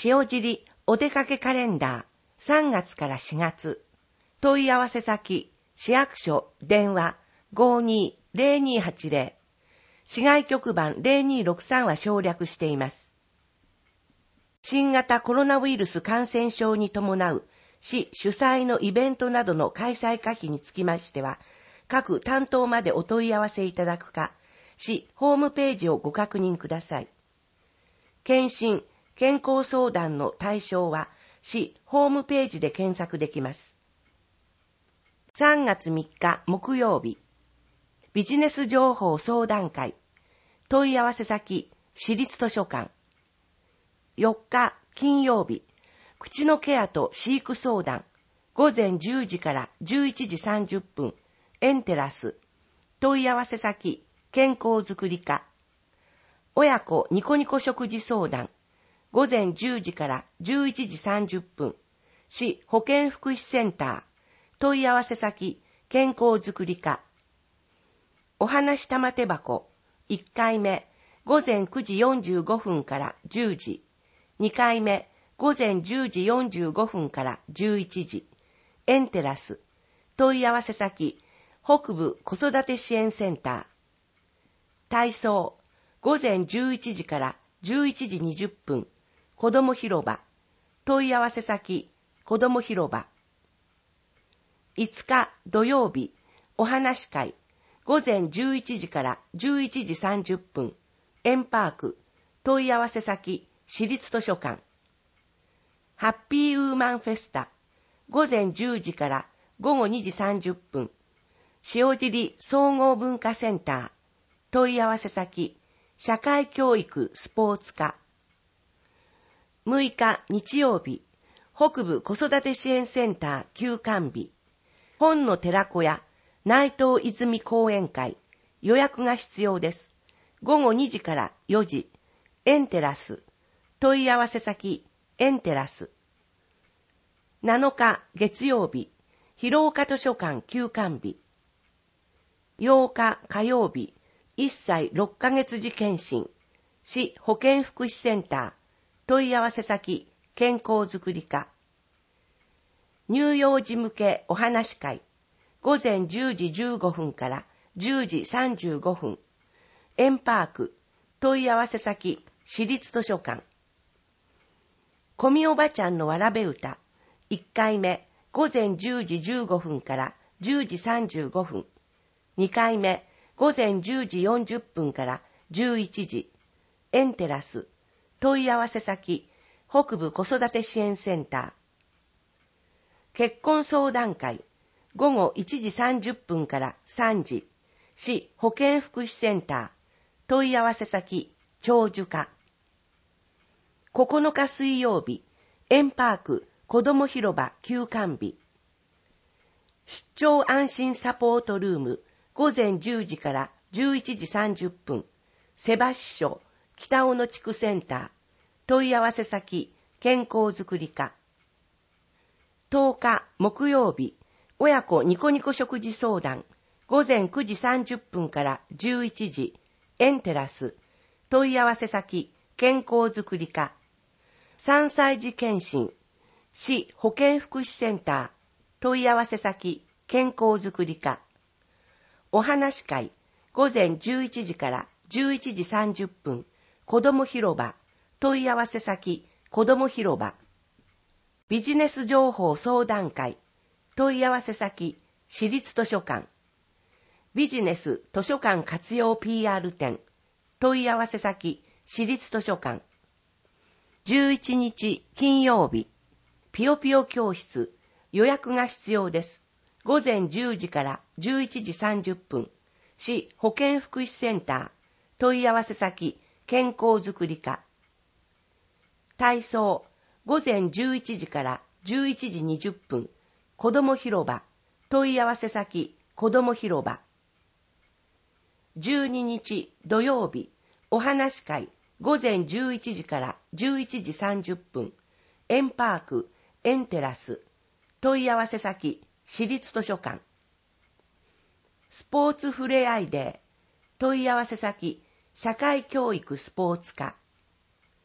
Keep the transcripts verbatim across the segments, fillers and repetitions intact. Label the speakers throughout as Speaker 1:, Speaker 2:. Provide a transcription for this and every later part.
Speaker 1: 塩尻お出かけカレンダーさんがつからしがつ。問い合わせ先、市役所、電話 ごーにーぜろにーはちぜろ。市外局番ぜろにーろくさんは省略しています。新型コロナウイルス感染症に伴う市主催のイベントなどの開催可否につきましては、各担当までお問い合わせいただくか、市ホームページをご確認ください。検診、健康相談の対象は、市ホームページで検索できます。さんがつみっか木曜日、ビジネス情報相談会、問い合わせ先、市立図書館。よっか金曜日、口のケアと飼育相談、ごぜんじゅうじからじゅういちじさんじゅっぷん、エンテラス。問い合わせ先、健康づくり課。親子ニコニコ食事相談、ごぜんじゅうじからじゅういちじさんじゅっぷん、市保健福祉センター。問い合わせ先、健康づくり課。お話玉手箱、いっかいめ、ごぜんくじよんじゅうごふんからじゅうじ。にかいめ、ごぜんじゅうじよんじゅうごふんからじゅういちじ。エンテラス。問い合わせ先、北部子育て支援センター。体操、ごぜんじゅういちじからじゅういちじにじゅっぷん、子ども広場。問い合わせ先、子ども広場。いつか土曜日、お話会、ごぜんじゅういちじからじゅういちじさんじゅっぷん、エンパーク。問い合わせ先、市立図書館。ハッピーウーマンフェスタ、ごぜんじゅうじからごごにじさんじゅっぷん、塩尻総合文化センター。問い合わせ先、社会教育スポーツ課。むいか日曜日、北部子育て支援センター休館日。本の寺子屋内藤泉講演会。予約が必要です。ごごにじからよじ。エンテラス。問い合わせ先、エンテラス。なのか月曜日、広岡図書館休館日。ようか火曜日、いっさいろっかげつ時検診、市保健福祉センター。問い合わせ先、健康づくり課。乳幼児向けお話会、ごぜんじゅうじじゅうごふんからじゅうじさんじゅうごふん、エンパーク。問い合わせ先、市立図書館。こみおばちゃんのわらべ歌、いっかいめ、ごぜんじゅうじじゅうごふんからじゅうじさんじゅうごふん、にかいめ、ごぜんじゅうじよんじゅっぷんからじゅういちじ、エンテラス。問い合わせ先、北部子育て支援センター。結婚相談会、ごごいちじさんじゅっぷんからさんじ、市保健福祉センター。問い合わせ先、長寿課。ここのか水曜日、エンパーク子ども広場休館日。出張安心サポートルーム、ごぜんじゅうじからじゅういちじさんじゅっぷん、瀬橋署北小野地区センター。問い合わせ先、健康づくり課。とおか木曜日、親子ニコニコ食事相談、ごぜんくじさんじゅっぷんからじゅういちじ、エンテラス。問い合わせ先、健康づくり課。さんさい児検診、市保健福祉センター。問い合わせ先、健康づくり課。お話会、ごぜんじゅういちじからじゅういちじさんじゅっぷん、子ども広場。問い合わせ先、子ども広場。ビジネス情報相談会。問い合わせ先、市立図書館。ビジネス図書館活用 ピーアール 展。問い合わせ先、市立図書館。じゅういちにち金曜日、ぴよぴよ教室。予約が必要です。ごぜんじゅうじからじゅういちじさんじゅっぷん、市保健福祉センター。問い合わせ先、健康づくり課。体操、ごぜんじゅういちじからじゅういちじにじゅっぷん、子ども広場。問い合わせ先、子ども広場。じゅうににち土曜日、お話会、ごぜんじゅういちじからじゅういちじさんじゅっぷん、エンパーク、エンテラス。問い合わせ先、市立図書館。スポーツふれあいデー。問い合わせ先、社会教育スポーツ課。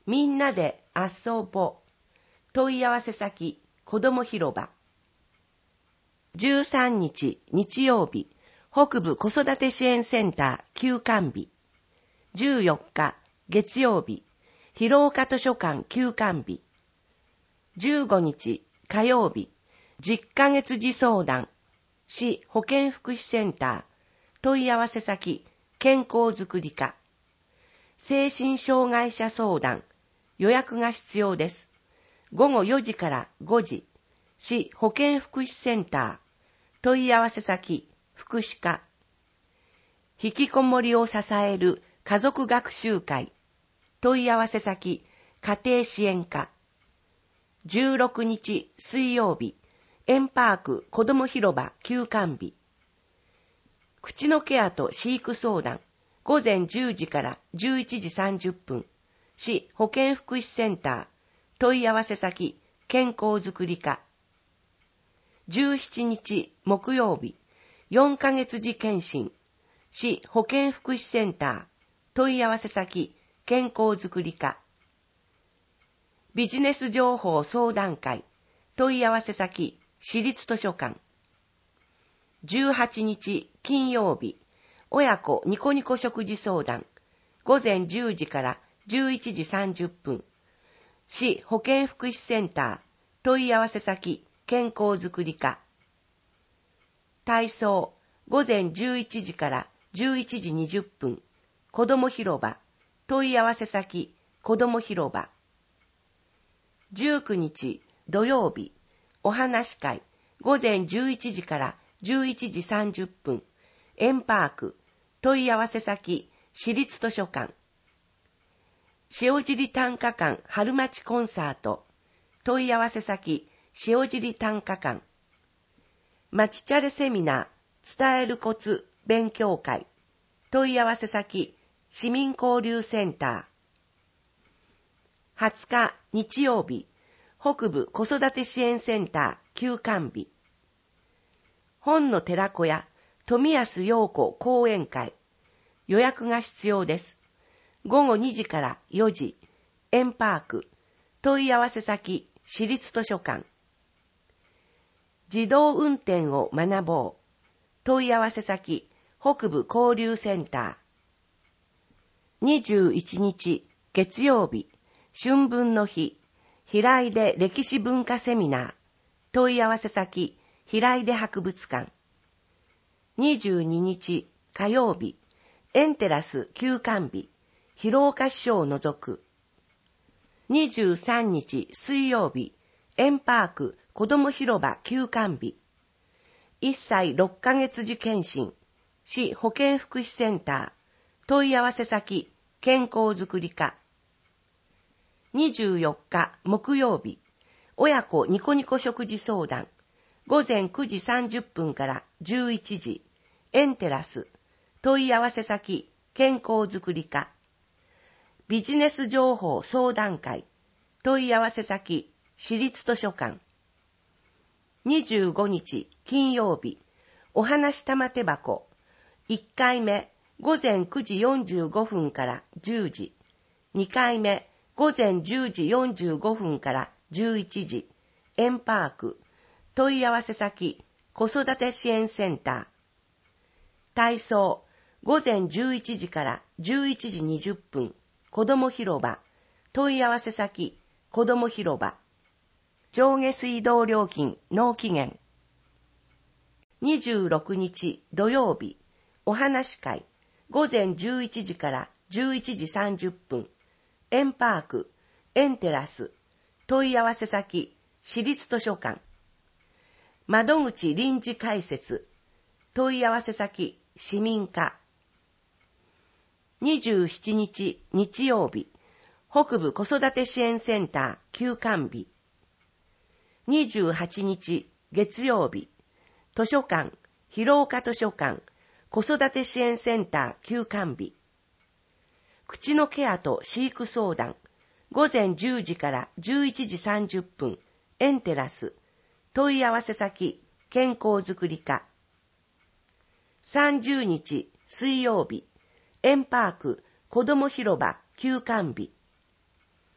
Speaker 1: みんなで遊ぼ。問い合わせ先、子ども広場。じゅうさんにち日曜日、北部子育て支援センター休館日。じゅうよっか月曜日、広岡図書館休館日。じゅうごにち火曜日、じゅっかげつ児相談、市保健福祉センター、問い合わせ先、健康づくり課。精神障害者相談、予約が必要です。ごごよじからごじ、市保健福祉センター、問い合わせ先、福祉課。引きこもりを支える家族学習会、問い合わせ先、家庭支援課。じゅうろくにち水曜日、円パーク子ども広場休館日。口のケアと飼育相談、ごぜんじゅうじからじゅういちじさんじゅっぷん、市保健福祉センター、問い合わせ先、健康づくり課。じゅうしちにち木曜日、よんかげつ児検診、市保健福祉センター、問い合わせ先、健康づくり課。ビジネス情報相談会、問い合わせ先、市立図書館。じゅうはちにち金曜日、親子ニコニコ食事相談、ごぜんじゅうじからじゅういちじさんじゅっぷん、市保健福祉センター、問い合わせ先、健康づくり課。体操、ごぜんじゅういちじからじゅういちじにじゅっぷん、子ども広場、問い合わせ先、子ども広場。じゅうくにち土曜日、お話し会、ごぜんじゅういちじからじゅういちじさんじゅっぷん、円パーク、問い合わせ先、市立図書館。塩尻短歌館春町コンサート、問い合わせ先、塩尻短歌館。まちチャレセミナー、伝えるコツ勉強会、問い合わせ先、市民交流センター。はつか日曜日、北部子育て支援センター休館日。本の寺子屋富安陽子講演会、予約が必要です。ごごにじからよじ、円パーク、問い合わせ先、市立図書館。自動運転を学ぼう、問い合わせ先、北部交流センター。にじゅういちにち月曜日、春分の日、平出歴史文化セミナー、問い合わせ先、平出博物館。にじゅうににち火曜日、エンテラス休館日、広岡師匠を除く。にじゅうさんにち水曜日、円パーク子ども広場休館日。いっさいろっかげつ児検診、市保健福祉センター、問い合わせ先、健康づくり課。にじゅうよっか木曜日、親子ニコニコ食事相談、ごぜんくじさんじゅっぷんからじゅういちじ、エンテラス、問い合わせ先、健康づくり課。ビジネス情報相談会、問い合わせ先、市立図書館。にじゅうごにち金曜日、お話玉手箱、いっかいめごぜんくじよんじゅうごふんからじゅうじ、にかいめごぜんじゅうじよんじゅうごふんからじゅういちじ、円パーク、問い合わせ先、子育て支援センター。体操、ごぜんじゅういちじからじゅういちじにじゅっぷん、子ども広場、問い合わせ先、子ども広場。上下水道料金納期限。にじゅうろくにち土曜日、お話し会、ごぜんじゅういちじからじゅういちじさんじゅっぷん、円パーク、エンテラス、問い合わせ先、市立図書館。窓口臨時開設、問い合わせ先、市民課。にじゅうしちにち日曜日、北部子育て支援センター休館日。にじゅうはちにち月曜日、図書館、広岡図書館、子育て支援センター休館日。口のケアと飼育相談、ごぜんじゅうじからじゅういちじさんじゅっぷん、エンテラス、問い合わせ先、健康づくり課。さんじゅうにち水曜日、円パーク子ども広場休館日。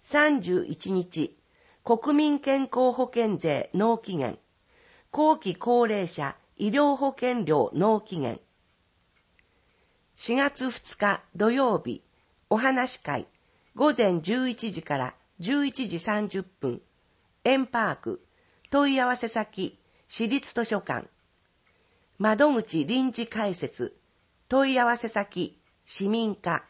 Speaker 1: さんじゅういちにち、国民健康保険税納期限、後期高齢者医療保険料納期限。しがつふつか土曜日、お話会、ごぜんじゅういちじからじゅういちじさんじゅっぷん、円パーク、問い合わせ先、市立図書館。窓口臨時開設、問い合わせ先、市民課。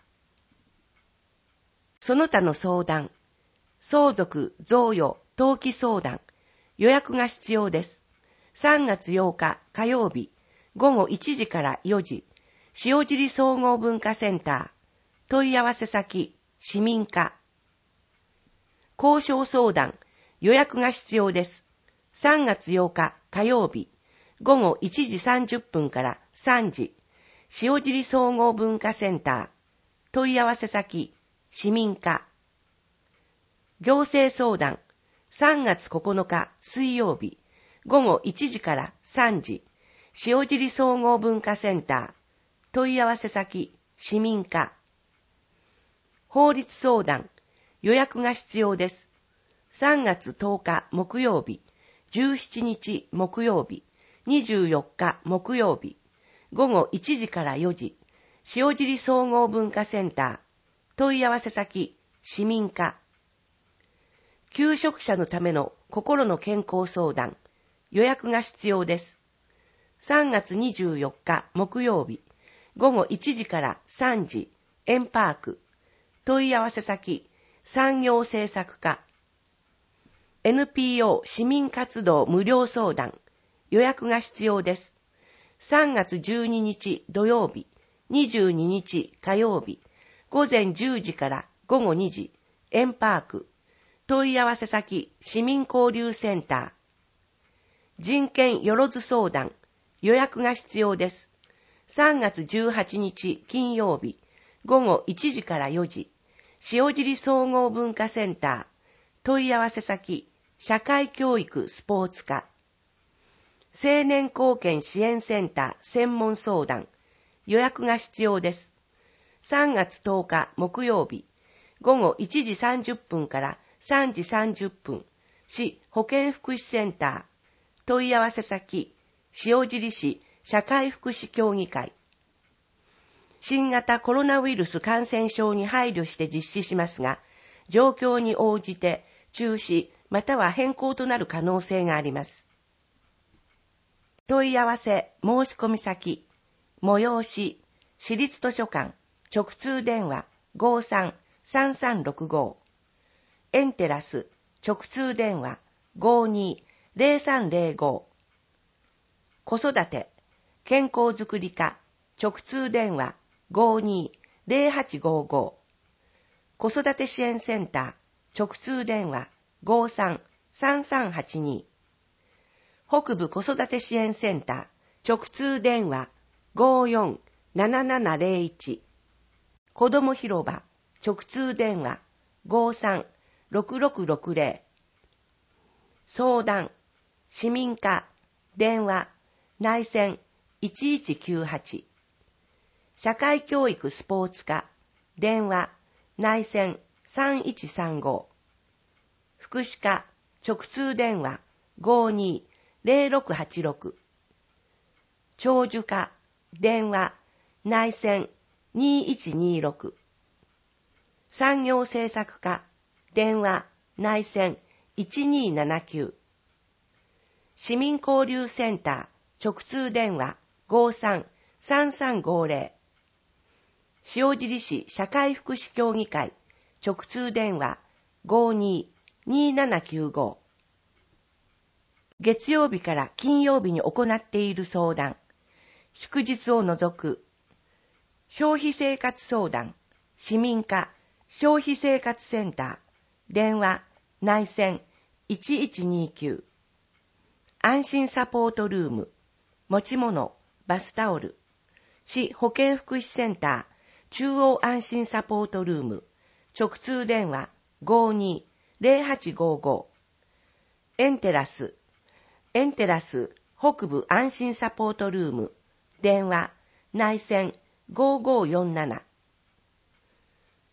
Speaker 1: その他の相談、相続、贈与、登記相談、予約が必要です。さんがつようか火曜日、ごごいちじからよじ、塩尻総合文化センター、問い合わせ先、市民課。交渉相談、予約が必要です。さんがつようか火曜日、ごごいちじさんじゅっぷんからさんじ、塩尻総合文化センター、問い合わせ先、市民課。行政相談、さんがつここのか水曜日、ごごいちじからさんじ、塩尻総合文化センター、問い合わせ先、市民課。法律相談、予約が必要です。さんがつとおか木曜日、じゅうしちにち木曜日、にじゅうよっか木曜日、ごごいちじからよじ、塩尻総合文化センター、問い合わせ先、市民課。求職者のための心の健康相談、予約が必要です。さんがつにじゅうよっか木曜日、ごごいちじからさんじ、円パーク、問い合わせ先、産業政策課。エヌピーオー 市民活動無料相談、予約が必要です。さんがつじゅうににち土曜日、にじゅうににち火曜日、ごぜんじゅうじからごごにじ、円パーク、問い合わせ先、市民交流センター。人権よろず相談、予約が必要です。さんがつじゅうはちにち金曜日、ごごいちじからよじ、塩尻総合文化センター、問い合わせ先、社会教育スポーツ課。青年貢献支援センター専門相談、予約が必要です。さんがつとおか木曜日、ごごいちじさんじゅっぷんからさんじさんじゅっぷん、市保健福祉センター、問い合わせ先、塩尻市社会福祉協議会。新型コロナウイルス感染症に配慮して実施しますが、状況に応じて中止または変更となる可能性があります。問い合わせ申し込み先、催し、市立図書館、直通電話 ごーさんさんさんろくご、エンテラス、直通電話 ごーにーぜろさんぜろご、子育て、健康づくり課、直通電話 ごーにーぜろはちごーご、子育て支援センター、直通電話 ごーさんさんさんはちに、北部子育て支援センター、直通電話 ごーよんななななぜろいち、子ども広場、直通電話 ごーさんろくろくろくぜろ、相談、市民課、電話、内線いちいちきゅうはち、社会教育スポーツ課、電話、内線さんいちさんご、福祉課、直通電話 ごーにーぜろろくはちろく、長寿課、電話、内線にいちにろく、産業政策課、電話、内線いちにななきゅう、市民交流センター、直通電話 ごーさんさんさんごーぜろ、塩尻市社会福祉協議会、直通電話 ごーにーにななきゅうご、月曜日から金曜日に行っている相談、祝日を除く、消費生活相談、市民課、消費生活センター、電話、内線いちいちにきゅう、安心サポートルーム、持ち物、バスタオル、市保健福祉センター、中央安心サポートルーム、直通電話 ごーにーぜろはちごーご、エンテラス、エンテラス北部安心サポートルーム、電話、内線ごーごーよんなな、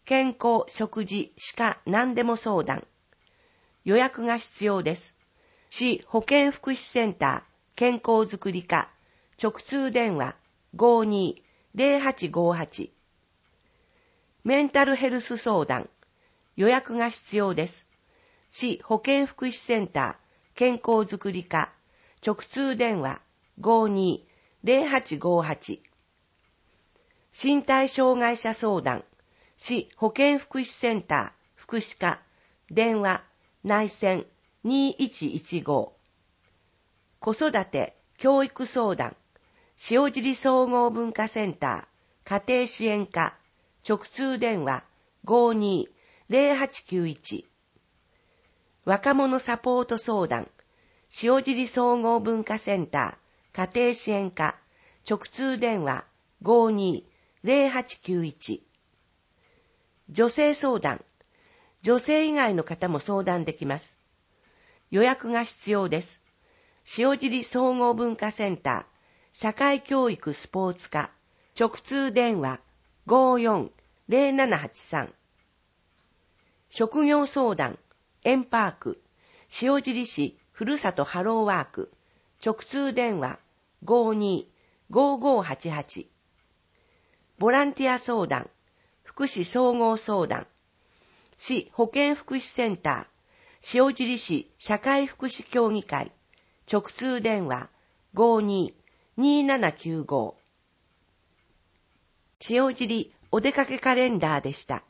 Speaker 1: 健康、食事、歯科、何でも相談。予約が必要です。市保健福祉センター、健康づくり課、直通電話 ごーにーぜろはちごーはち。メンタルヘルス相談。予約が必要です。市保健福祉センター、健康づくり課、直通電話 ごーにーぜろはちごーはち。身体障害者相談。市保健福祉センター、福祉課、電話、内線にーいちいちご。子育て、教育相談。塩尻総合文化センター、家庭支援課、直通電話 ごーにーぜろはちきゅういち。若者サポート相談。塩尻総合文化センター、家庭支援課、直通電話 ごーにーぜろはちきゅういち。女性相談。女性以外の方も相談できます。予約が必要です。塩尻総合文化センター、社会教育スポーツ課、直通電話 ごーよんぜろななはちさん。職業相談、エンパーク、塩尻市ふるさとハローワーク、直通電話 ごーにーごーごーはちはち。ボランティア相談、福祉総合相談、市保健福祉センター、塩尻市社会福祉協議会、直通電話 ごーにーにーななきゅうご。塩尻お出かけカレンダーでした。